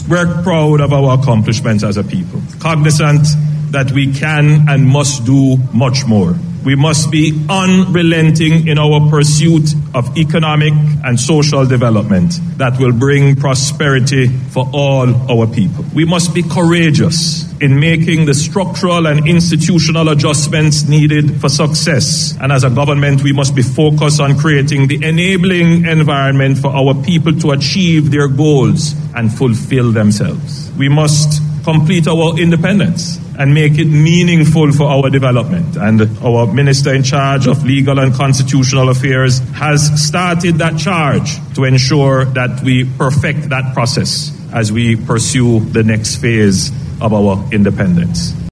We're proud of our accomplishments as a people, cognizant that we can and must do much more. We must be unrelenting in our pursuit of economic and social development that will bring prosperity for all our people. We must be courageous in making the structural and institutional adjustments needed for success. And as a government, we must be focused on creating the enabling environment for our people to achieve their goals and fulfill themselves. We must complete our independence and make it meaningful for our development. And our Minister in charge of Legal and Constitutional Affairs has started that charge to ensure that we perfect that process as we pursue the next phase of our independence.